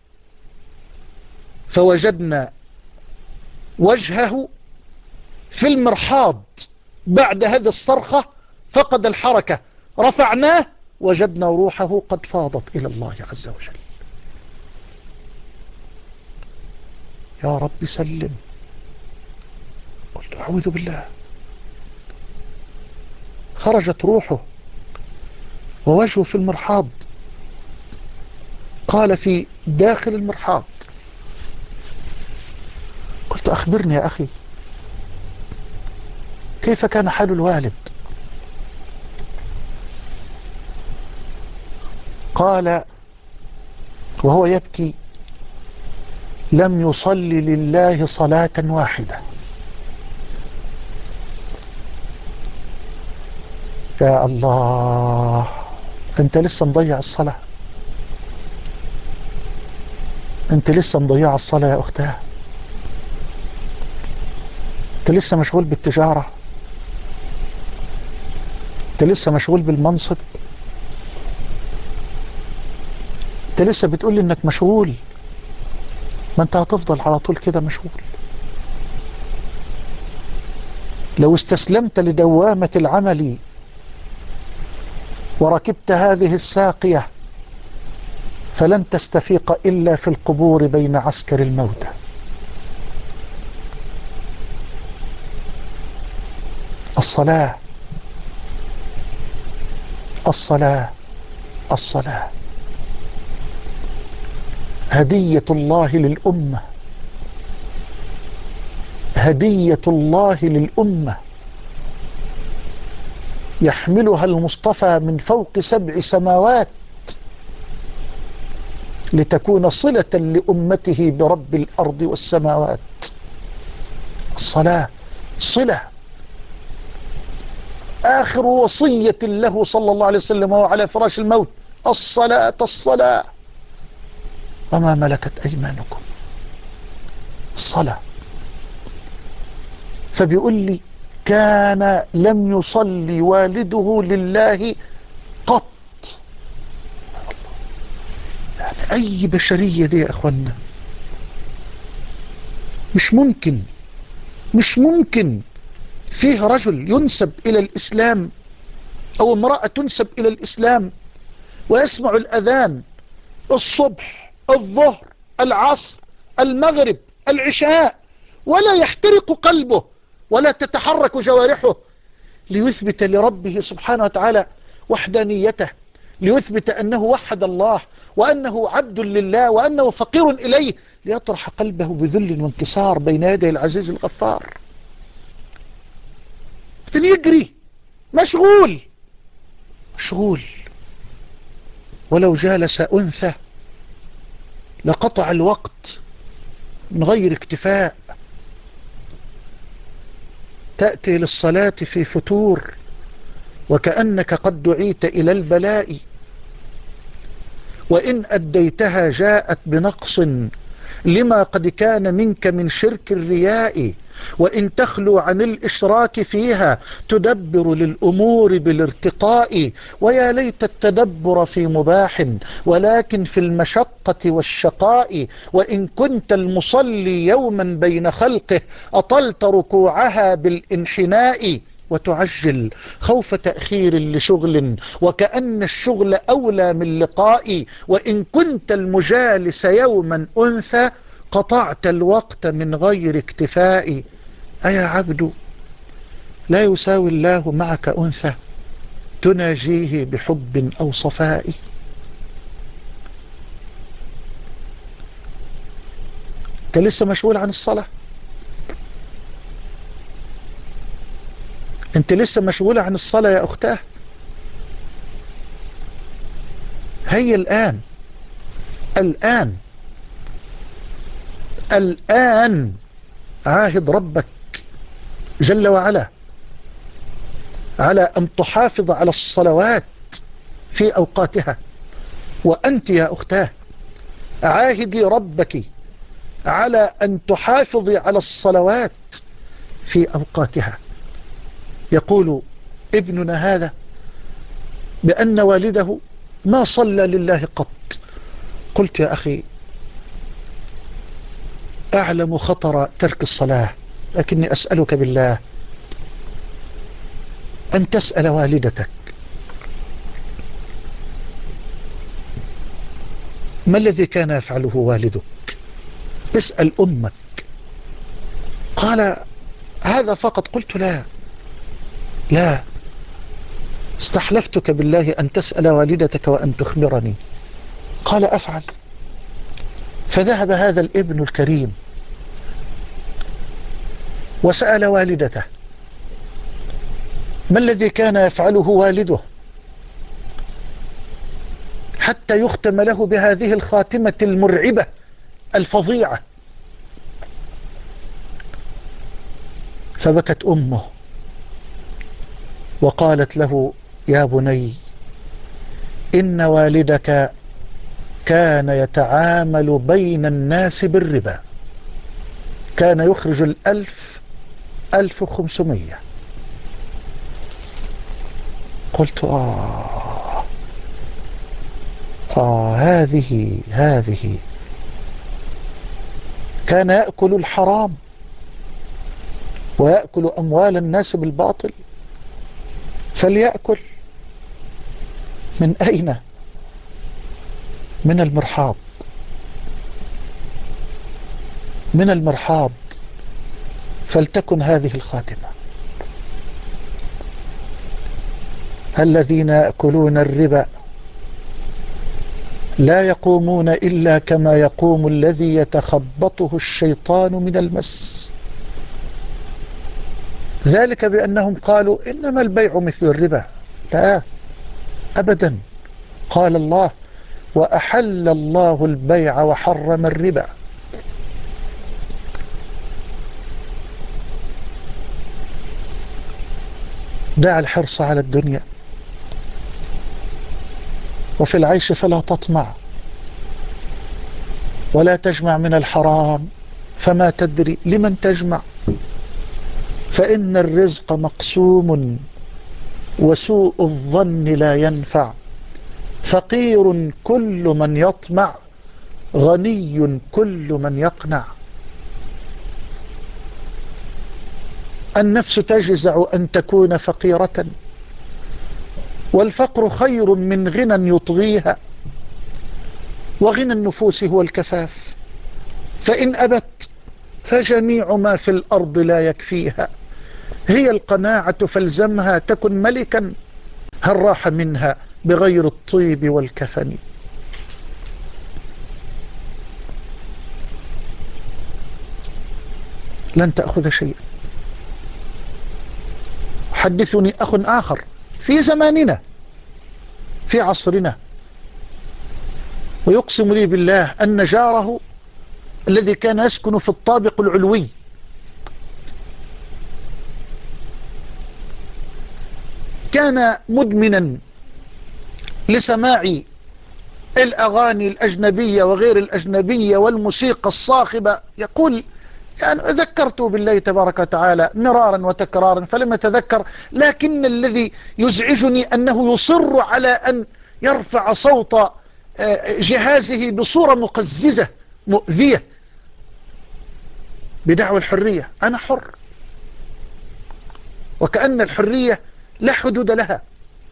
فوجدنا وجهه في المرحاض بعد هذه الصرخة فقد الحركة، رفعناه وجدنا روحه قد فاضت إلى الله عز وجل. يا رب سلم. قلت أعوذ بالله. خرجت روحه ووجهه في المرحاض. قال في داخل المرحاض. قلت أخبرني يا أخي كيف كان حال الوالد؟ قال وهو يبكي لم يصلي لله صلاة واحدة. يا الله، انت لسه مضيع الصلاة، انت لسه مضيع الصلاة يا اختاه، انت لسه مشغول بالتجارة، انت لسه مشغول بالمنصب، انت لسه بتقول لي انك مشغول. ما انت هتفضل على طول كده مشغول. لو استسلمت لدوامة العمل وركبت هذه الساقية فلن تستفيق إلا في القبور بين عسكر الموتى. الصلاة الصلاة الصلاة هدية الله للأمة، هدية الله للأمة يحملها المصطفى من فوق سبع سماوات لتكون صلة لأمته برب الأرض والسماوات. الصلاة صلة. آخر وصية له صلى الله عليه وسلم وهو على فراش الموت الصلاة الصلاة وما ملكت أيمانكم. الصلاة. فبيقول لي كان لم يصلي والده لله قط. يعني أي بشرية دي يا أخوانا، مش ممكن مش ممكن فيه رجل ينسب إلى الإسلام أو امرأة تنسب إلى الإسلام ويسمع الأذان الصبح الظهر العصر المغرب العشاء ولا يحترق قلبه ولا تتحرك جوارحه ليثبت لربه سبحانه وتعالى وحدانيته، ليثبت أنه وحد الله وأنه عبد لله وأنه فقير إليه، ليطرح قلبه بذل وانكسار بين يدي العزيز الغفار. يجري مشغول مشغول. ولو جالس أنثى لقطع الوقت من غير اكتفاء. تأتي للصلاة في فتور وكأنك قد دعيت إلى البلاء، وإن أديتها جاءت بنقص لما قد كان منك من شرك الرياء، وإن تخلو عن الإشراك فيها تدبر للأمور بالارتقاء. ويا ليت التدبر في مباح ولكن في المشقة والشقاء. وإن كنت المصلي يوما بين خلقه أطلت ركوعها بالانحناء، وتعجل خوف تأخير لشغل وكأن الشغل أولى من لقائي. وإن كنت المجالس يوما أنثى قطعت الوقت من غير اكتفاء. أيا عبد لا يساوي الله معك أنثى تناجيه بحب أو صفاء. أنت لسه مشغول عن الصلاة، أنت لسه مشغولة عن الصلاة يا أختاه. هي الآن الآن الآن عاهد ربك جل وعلا على أن تحافظ على الصلوات في أوقاتها. وأنت يا أختاه عاهدي ربك على أن تحافظي على الصلوات في أوقاتها. يقول ابننا هذا بأن والده ما صلى لله قط. قلت يا أخي أعلم خطر ترك الصلاة، لكني أسألك بالله أن تسأل والدتك ما الذي كان يفعله والدك. اسأل أمك. قال هذا فقط. قلت لا لا، استحلفتك بالله أن تسأل والدتك وأن تخبرني. قال أفعل. فذهب هذا الابن الكريم وسأل والدته ما الذي كان يفعله والده حتى يختم له بهذه الخاتمة المرعبة الفظيعة. فبكت أمه وقالت له يا بني إن والدك كان يتعامل بين الناس بالربا، كان يخرج الألف ألف وخمسمية. قلت آه آه هذه هذه كان يأكل الحرام ويأكل أموال الناس بالباطل، فليأكل من أين؟ من المرحاض، من المرحاض. فلتكن هذه الخاتمة. الذين يأكلون الربا لا يقومون إلا كما يقوم الذي يتخبطه الشيطان من المس، ذلك بأنهم قالوا إنما البيع مثل الربا. لا أبدا، قال الله وأحل الله البيع وحرم الربا. دع الحرص على الدنيا، وفي العيش فلا تطمع، ولا تجمع من الحرام فما تدري لمن تجمع، فإن الرزق مقسوم وسوء الظن لا ينفع، فقير كل من يطمع، غني كل من يقنع. النفس تجزع أن تكون فقيرة، والفقر خير من غنى يطغيها، وغنى النفوس هو الكفاف، فإن أبت فجميع ما في الأرض لا يكفيها، هي القناعة فالزمها تكن ملكا، هل راح منها بغير الطيب والكفن. لن تأخذ شيئا. حدثني أخ آخر في زماننا في عصرنا ويقسم لي بالله أن جاره الذي كان يسكن في الطابق العلوي كان مدمنا لسماع الأغاني الأجنبية وغير الأجنبية والموسيقى الصاخبة. يقول يعني ذكرته بالله تبارك وتعالى مرارا وتكرارا فلم أتذكر، لكن الذي يزعجني أنه يصر على أن يرفع صوت جهازه بصورة مقززة مؤذية بدعوى الحرية. أنا حر، وكأن الحرية لا حدود لها.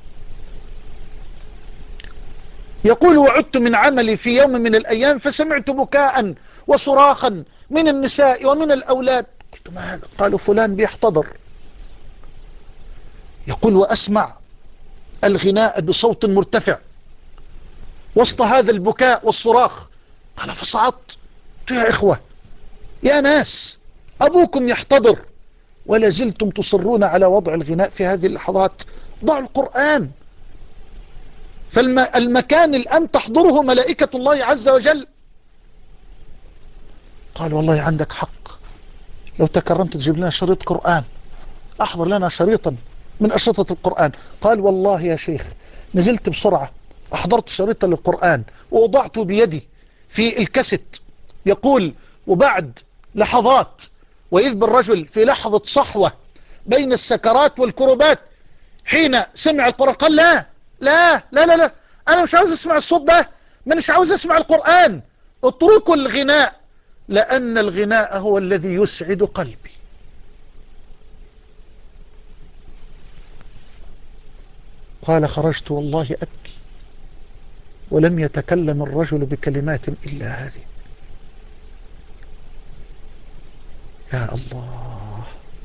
يقول وعدت من عملي في يوم من الأيام فسمعت بكاء وصراخا من النساء ومن الأولاد. قلت ما هذا؟ قالوا فلان بيحتضر. يقول وأسمع الغناء بصوت مرتفع وسط هذا البكاء والصراخ. قال فصعدت يا إخوة يا ناس أبوكم يحتضر ولا زلتم تصرون على وضع الغناء في هذه اللحظات، ضعوا القرآن. فالمكان الآن تحضره ملائكة الله عز وجل. قال والله عندك حق، لو تكرمت تجيب لنا شريط قرآن، أحضر لنا شريطا من أشرطة القرآن. قال والله يا شيخ نزلت بسرعة أحضرت شريطا للقرآن ووضعته بيدي في الكاسيت. يقول وبعد لحظات، وإذ بالرجل في لحظة صحوة بين السكرات والكربات حين سمع القرآن قال لا لا لا لا لا أنا مش عاوز أسمع الصوت ده، مش عاوز أسمع القرآن، اتركوا الغناء لأن الغناء هو الذي يسعد قلبي. قال خرجت والله أبكي ولم يتكلم الرجل بكلمات إلا هذه. يا الله،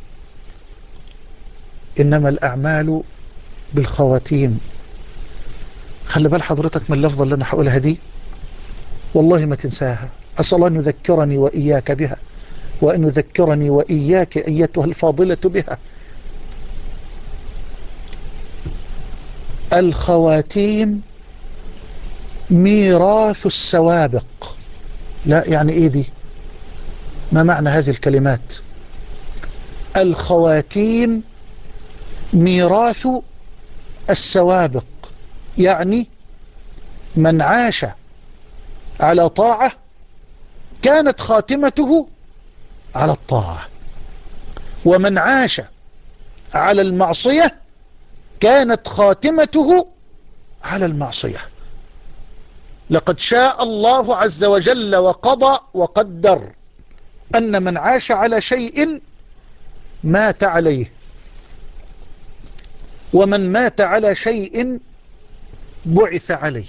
إنما الأعمال بالخواتيم. خلي بال حضرتك من اللفظة اللي أنا هقولها دي، والله ما تنساها. أسأل أن يذكرني وإياك بها، وأن يذكرني وإياك أيتها الفاضلة بها. الخواتيم ميراث السوابق. لا، يعني إيه دي؟ ما معنى هذه الكلمات؟ الخواتيم ميراث السوابق، يعني من عاش على طاعة كانت خاتمته على الطاعة، ومن عاش على المعصية كانت خاتمته على المعصية. لقد شاء الله عز وجل وقضى وقدر أن من عاش على شيء مات عليه، ومن مات على شيء بعث عليه.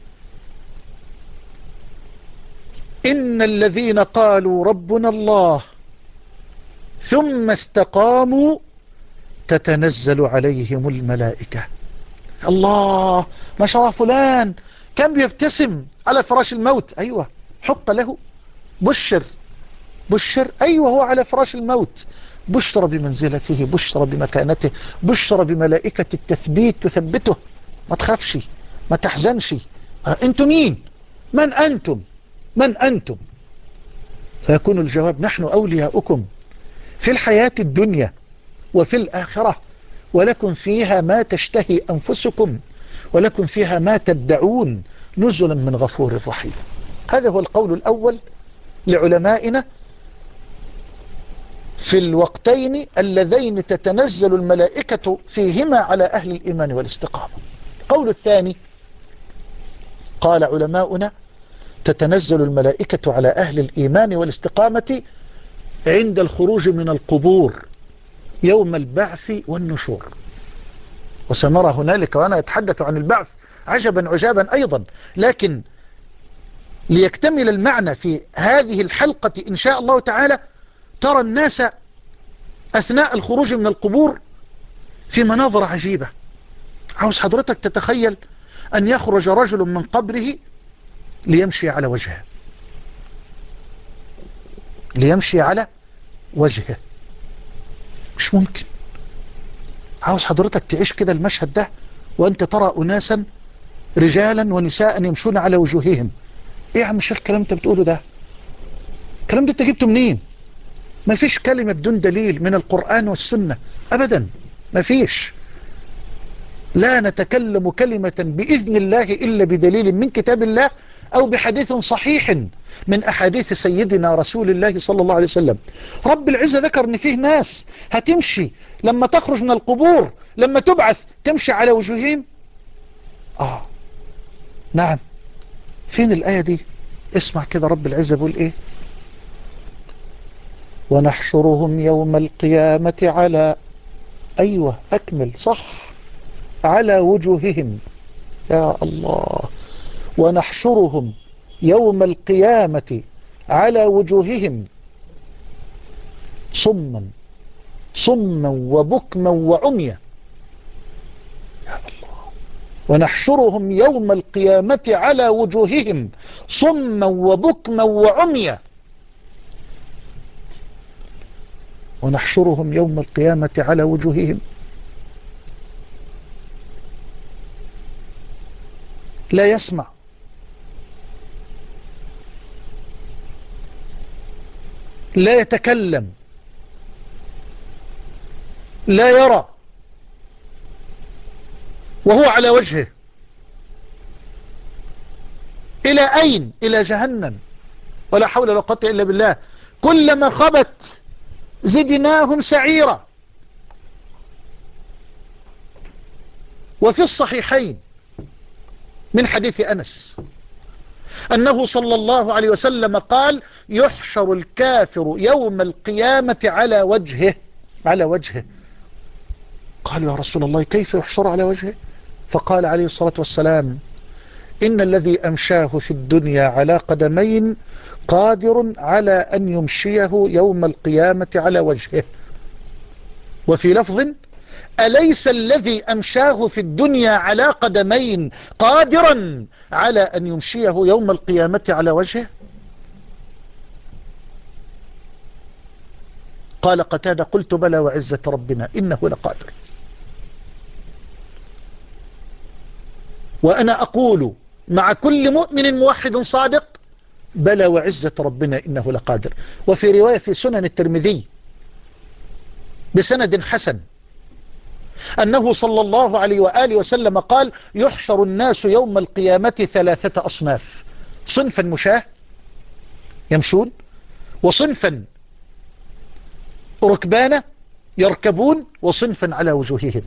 إن الذين قالوا ربنا الله ثم استقاموا تتنزل عليهم الملائكة. الله، ما شاء الله، فلان كان بيبتسم على فراش الموت. أيوة، حق له، بشر بشر. أيوة، هو على فراش الموت، بشر بمنزلته، بشر بمكانته، بشر بملائكة التثبيت تثبته. ما تخافش، ما تحزنش. أنتم مين؟ من أنتم؟ من أنتم؟ فيكون الجواب: نحن أولياؤكم في الحياة الدنيا وفي الآخرة، ولكم فيها ما تشتهي أنفسكم، ولكم فيها ما تدعون، نزلا من غفور رحيم. هذا هو القول الأول لعلمائنا في الوقتين اللذين تتنزل الملائكة فيهما على أهل الإيمان والاستقامة. القول الثاني، قال علماؤنا: تتنزل الملائكة على أهل الإيمان والاستقامة عند الخروج من القبور يوم البعث والنشور. وسنرى هنالك وأنا أتحدث عن البعث عجبا عجابا أيضا، لكن ليكتمل المعنى في هذه الحلقة إن شاء الله تعالى، ترى الناس أثناء الخروج من القبور في مناظر عجيبة. عاوز حضرتك تتخيل أن يخرج رجل من قبره ليمشي على وجهه، ليمشي على وجهه. مش ممكن. عاوز حضرتك تعيش كده المشهد ده وأنت ترى أناسا رجالا ونساء يمشون على وجوههم. إيه يا عم الشيخ الكلام انت بتقوله ده؟ الكلام ده انت جبته منين؟ ما فيش كلمة بدون دليل من القرآن والسنة أبدا، ما فيش. لا نتكلم كلمة بإذن الله إلا بدليل من كتاب الله أو بحديث صحيح من أحاديث سيدنا رسول الله صلى الله عليه وسلم. رب العزة ذكر أن فيه ناس هتمشي لما تخرج من القبور، لما تبعث تمشي على وجوههم. آه نعم، فين الآية دي؟ اسمع كده رب العزة بيقول إيه: ونحشرهم يوم القيامة على، أيوة أكمل صح، على وجوههم. يا الله، ونحشرهم يوم القيامة على وجوههم صما صما وبكما وعميا. يا الله، ونحشرهم يوم القيامة على وجوههم صما وبكما وعميا. ونحشرهم يوم القيامة على وجوههم لا يسمع، لا يتكلم، لا يرى، وهو على وجهه. إلى أين؟ إلى جهنم. ولا حول ولا قوة إلا بالله. كلما خبت زدناهم سعيرا. وفي الصحيحين من حديث أنس أنه صلى الله عليه وسلم قال: يحشر الكافر يوم القيامة على وجهه على وجهه قالوا: يا رسول الله كيف يحشر على وجهه؟ فقال عليه الصلاة والسلام: إن الذي أمشاه في الدنيا على قدمين قادر على أن يمشيه يوم القيامة على وجهه. وفي لفظ: أليس الذي أمشاه في الدنيا على قدمين قادرا على أن يمشيه يوم القيامة على وجهه؟ قال قتادة: قلت بلى وعزة ربنا إنه لقادر. وأنا أقول مع كل مؤمن موحد صادق: بلى وعزة ربنا إنه لقادر. وفي رواية في سنن الترمذي بسند حسن أنه صلى الله عليه وآله وسلم قال: يحشر الناس يوم القيامة ثلاثة أصناف: صنفا مشاة يمشون، وصنفا ركبانا يركبون، وصنفا على وجوههم.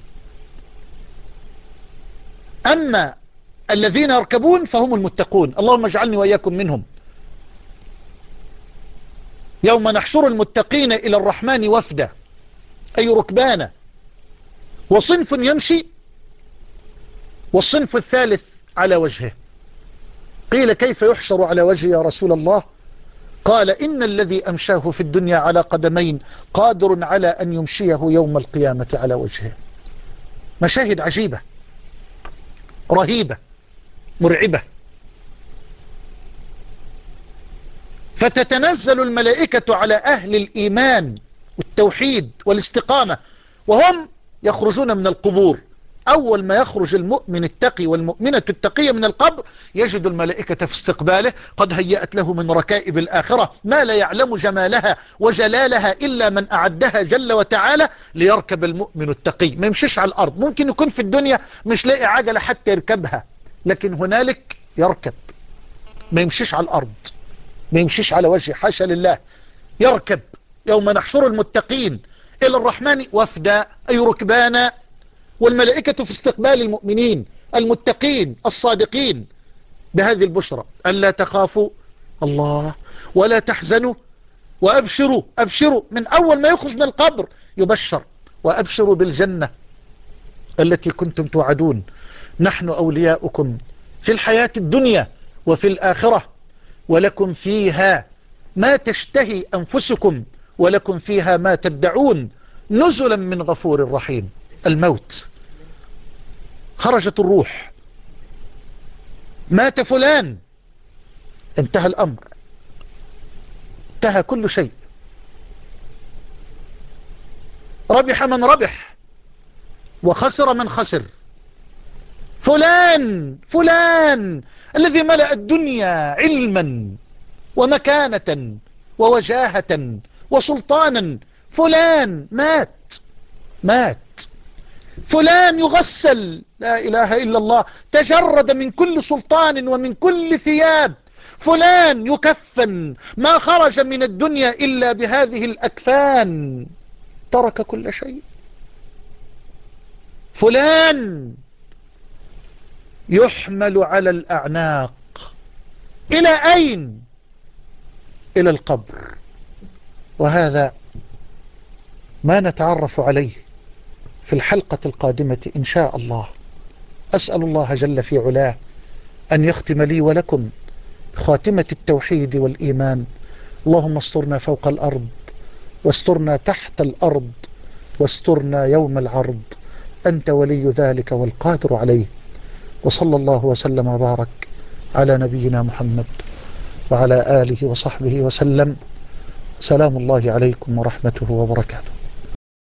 أما الذين يركبون فهم المتقون، اللهم اجعلني وإياكم منهم. يوم نحشر المتقين إلى الرحمن وفدا، أي ركبانا. وصنف يمشي، والصنف الثالث على وجهه. قيل: كيف يحشر على وجهه يا رسول الله؟ قال: إن الذي أمشاه في الدنيا على قدمين قادر على أن يمشيه يوم القيامة على وجهه. مشاهد عجيبة رهيبة مرعبة. فتتنزل الملائكة على أهل الإيمان والتوحيد والاستقامة وهم يخرجون من القبور. أول ما يخرج المؤمن التقي والمؤمنة التقية من القبر يجد الملائكة في استقباله قد هيأت له من ركائب الآخرة ما لا يعلم جمالها وجلالها إلا من أعدها جل وتعالى ليركب المؤمن التقي. ما يمشيش على الأرض، ممكن يكون في الدنيا مش لاقي عجلة حتى يركبها، لكن هنالك يركب. ما يمشيش على الأرض، ما يمشيش على وجهه، حاشا لله. يركب. يوم نحشر المتقين إلى الرحمن وفدا، أي ركبانا. والملائكة في استقبال المؤمنين المتقين الصادقين بهذه البشرى: ألا تخافوا الله ولا تحزنوا وأبشروا. أبشروا من أول ما يخرج من القبر يبشر: وأبشروا بالجنة التي كنتم توعدون، نحن أولياؤكم في الحياة الدنيا وفي الآخرة، ولكم فيها ما تشتهي أنفسكم ولكم فيها ما تدعون، نزلا من غفور رحيم. الموت، خرجت الروح، مات فلان، انتهى الأمر، انتهى كل شيء. ربح من ربح وخسر من خسر. فلان فلان الذي ملأ الدنيا علما ومكانة ووجاهة وسلطانا، فلان مات مات. فلان يغسل، لا إله إلا الله، تجرد من كل سلطان ومن كل ثياب. فلان يكفن، ما خرج من الدنيا إلا بهذه الأكفان، ترك كل شيء. فلان يحمل على الأعناق إلى أين؟ إلى القبر. وهذا ما نتعرف عليه في الحلقة القادمة إن شاء الله. أسأل الله جل في علاه أن يختم لي ولكم خاتمة التوحيد والإيمان. اللهم استرنا فوق الأرض، واسترنا تحت الأرض، واسترنا يوم العرض. أنت ولي ذلك والقادر عليه. وصلى الله وسلم وبارك على نبينا محمد وعلى آله وصحبه وسلم. سلام الله عليكم ورحمته وبركاته.